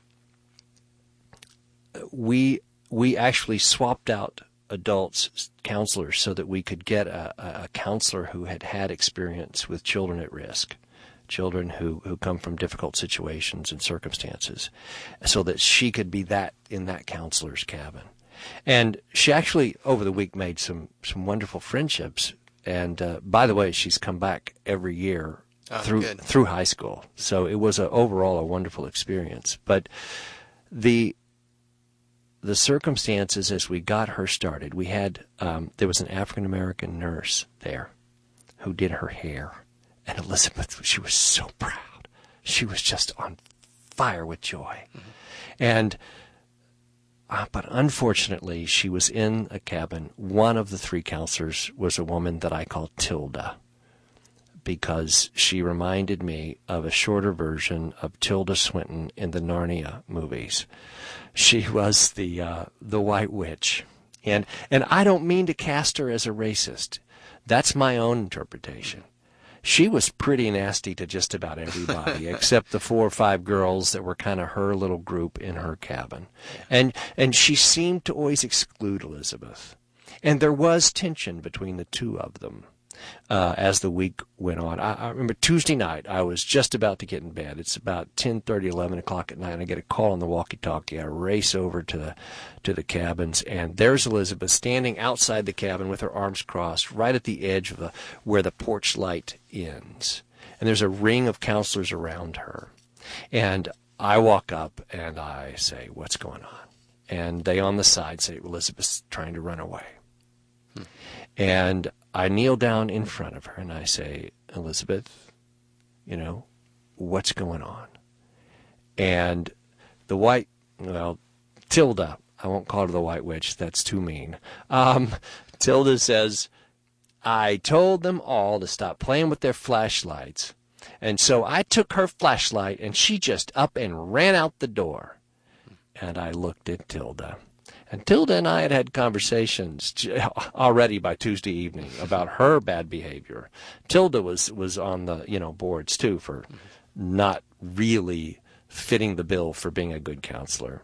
Speaker 2: we actually swapped out adults counselors so that we could get a counselor who had experience with children at risk, children who come from difficult situations and circumstances, so that she could be in that counselor's cabin. And she actually, over the week, made some wonderful friendships. And by the way, she's come back every year through high school. So it was overall a wonderful experience. But the circumstances as we got her started, we had there was an African-American nurse there who did her hair. And Elizabeth, she was so proud. She was just on fire with joy. Mm-hmm. And But unfortunately, she was in a cabin. One of the three counselors was a woman that I call Tilda, because she reminded me of a shorter version of Tilda Swinton in the Narnia movies. She was the White Witch. And I don't mean to cast her as a racist. That's my own interpretation. She was pretty nasty to just about everybody, except the 4 or 5 girls that were kind of her little group in her cabin. And she seemed to always exclude Elizabeth. And there was tension between the two of them as the week went on. I remember Tuesday night, I was just about to get in bed. It's about 10:30, 11 o'clock at night, and I get a call on the walkie-talkie. I race over to the cabins, and there's Elizabeth standing outside the cabin with her arms crossed right at the edge of where the porch light ends. And there's a ring of counselors around her. And I walk up, and I say, "What's going on?" And they on the side say, "Elizabeth's trying to run away." And I kneel down in front of her and I say, "Elizabeth, what's going on?" And Tilda, I won't call her the White Witch, that's too mean. Tilda says, "I told them all to stop playing with their flashlights. And so I took her flashlight and she just up and ran out the door." And I looked at Tilda. And Tilda and I had conversations already by Tuesday evening about her bad behavior. Tilda was on the boards too for not really fitting the bill for being a good counselor.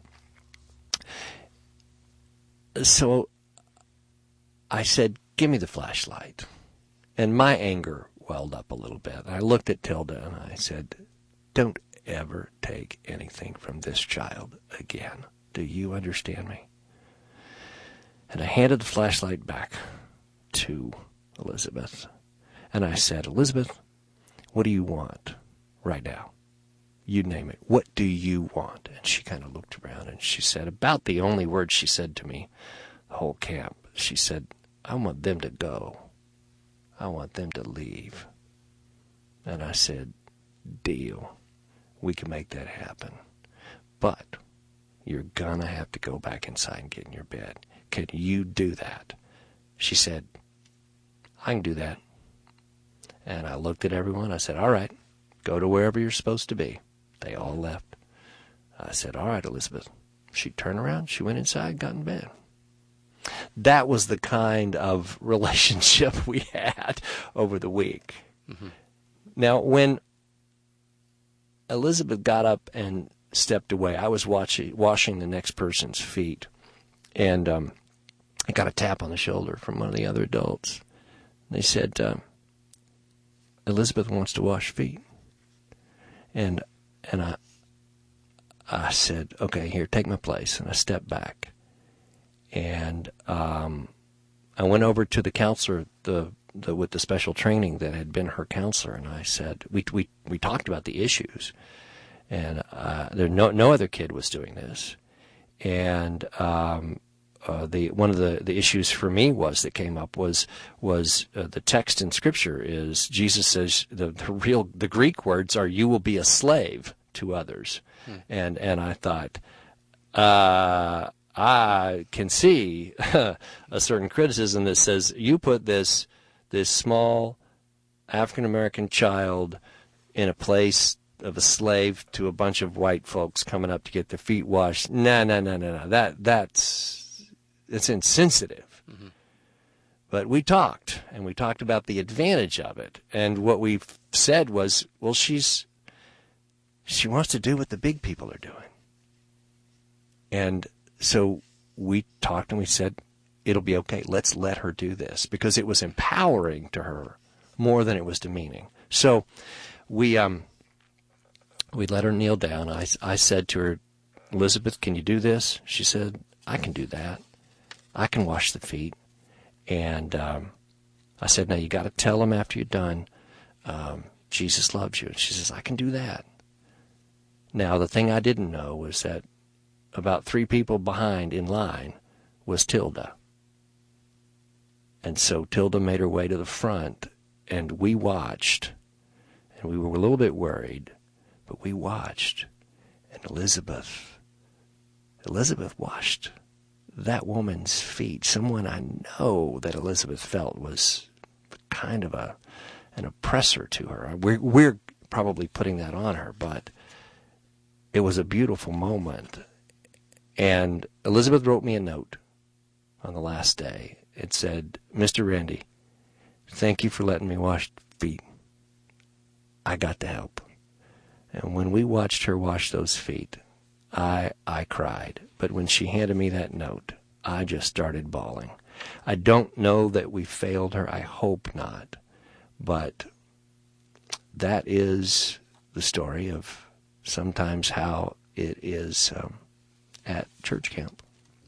Speaker 2: So I said, "Give me the flashlight." And my anger welled up a little bit. I looked at Tilda and I said, "Don't ever take anything from this child again. Do you understand me?" And I handed the flashlight back to Elizabeth. And I said, "Elizabeth, what do you want right now? You name it. What do you want?" And she kind of looked around and she said about the only word she said to me the whole camp. She said, "I want them to go. I want them to leave." And I said, "Deal. We can make that happen. But you're going to have to go back inside and get in your bed. Can you do that?" She said, "I can do that." And I looked at everyone. I said, "All right, go to wherever you're supposed to be." They all left. I said, "All right, Elizabeth." She turned around. She went inside, got in bed. That was the kind of relationship we had over the week. Mm-hmm. Now, when Elizabeth got up and stepped away, I was washing the next person's feet. And I got a tap on the shoulder from one of the other adults. They said, "Elizabeth wants to wash feet." And I said, "Okay, here, take my place." And I stepped back. And I went over to the counselor with the special training that had been her counselor, and I said, we talked about the issues. And no other kid was doing this. And one of the issues for me that came up was the text in Scripture is Jesus says the Greek words are "you will be a slave to others," and I thought I can see a certain criticism that says you put this small African American child in a place of a slave to a bunch of white folks coming up to get their feet washed. No. It's insensitive. Mm-hmm. But we talked about the advantage of it. And what we said was, well, she wants to do what the big people are doing. And so we talked and we said, it'll be okay. Let's let her do this, because it was empowering to her more than it was demeaning. So we let her kneel down. I said to her, "Elizabeth, can you do this?" She said, "I can do that. I can wash the feet." And I said, "Now you got to tell them after you're done, Jesus loves you." And she says, "I can do that." Now the thing I didn't know was that about 3 people behind in line was Tilda. And so Tilda made her way to the front, and we watched, and we were a little bit worried, but we watched. And Elizabeth Elizabeth washed that woman's feet. Someone I know that Elizabeth felt was kind of an oppressor to her. We're probably putting that on her, but it was a beautiful moment. And Elizabeth wrote me a note on the last day. It said, "Mr. Randy, thank you for letting me wash feet. I got to help." And when we watched her wash those feet, I cried. But when she handed me that note, I just started bawling. I don't know that we failed her. I hope not. But that is the story of sometimes how it is at church camp.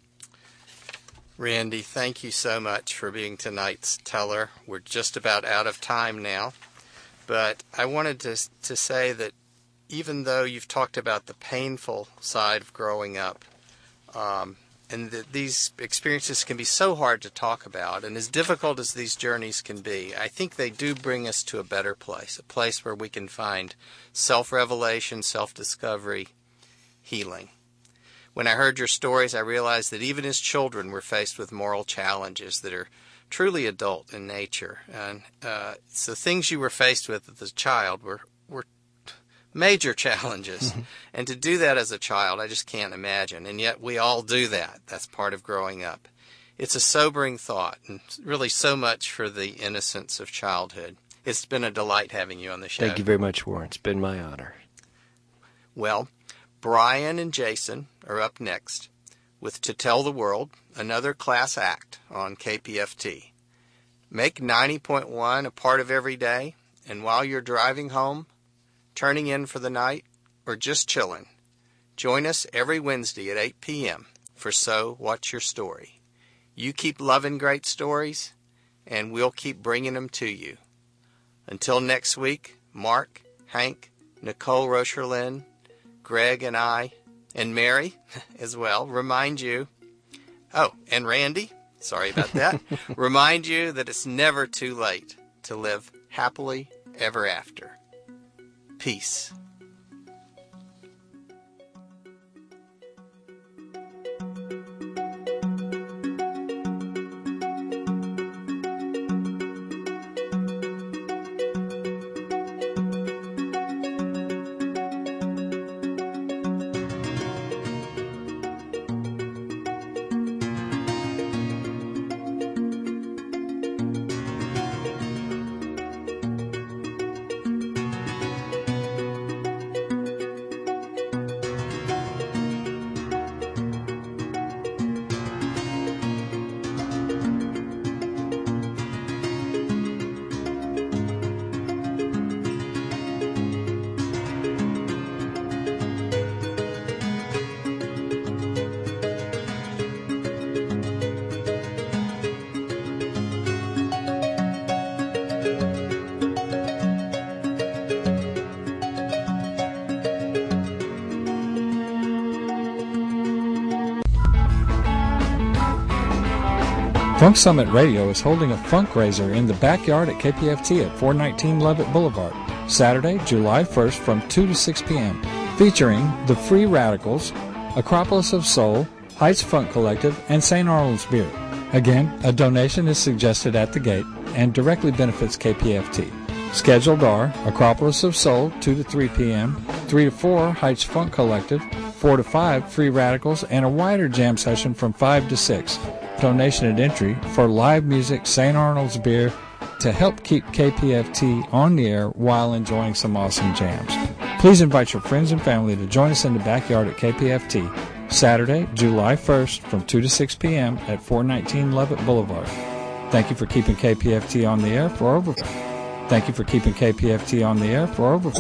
Speaker 1: Randy, thank you so much for being tonight's teller. We're just about out of time now. But I wanted to say that even though you've talked about the painful side of growing up, and that these experiences can be so hard to talk about, and as difficult as these journeys can be, I think they do bring us to a better place, a place where we can find self-revelation, self-discovery, healing. When I heard your stories, I realized that even as children, we're faced with moral challenges that are truly adult in nature. And so things you were faced with as a child were major challenges. And to do that as a child, I just can't imagine. And yet we all do that. That's part of growing up. It's a sobering thought, and really so much for the innocence of childhood. It's been a delight having you on the show.
Speaker 2: Thank you very much, Warren. It's been my honor.
Speaker 1: Well, Brian and Jason are up next with To Tell the World, another class act on KPFT. Make 90.1 a part of every day, and while you're driving home, turning in for the night, or just chilling, join us every Wednesday at 8 p.m. for So What's Your Story? You keep loving great stories, and we'll keep bringing them to you. Until next week, Mark, Hank, Nicole Rocherlin, Greg and I, and Mary as well, remind you, and Randy, sorry about that, remind you that it's never too late to live happily ever after. Peace.
Speaker 5: Funk Summit Radio is holding a fundraiser in the backyard at KPFT at 419 Levitt Boulevard, Saturday, July 1st from 2 to 6 p.m., featuring the Free Radicals, Acropolis of Soul, Heights Funk Collective, and St. Arnold's Beer. Again, a donation is suggested at the gate and directly benefits KPFT. Scheduled are Acropolis of Soul, 2 to 3 p.m., 3 to 4, Heights Funk Collective, 4 to 5, Free Radicals, and a wider jam session from 5 to 6. Donation and entry for live music, St. Arnold's Beer, to help keep KPFT on the air while enjoying some awesome jams. Please invite your friends and family to join us in the backyard at KPFT, Saturday, July 1st from 2 to 6 p.m. at 419 Levitt Boulevard. Thank you for keeping KPFT on the air for over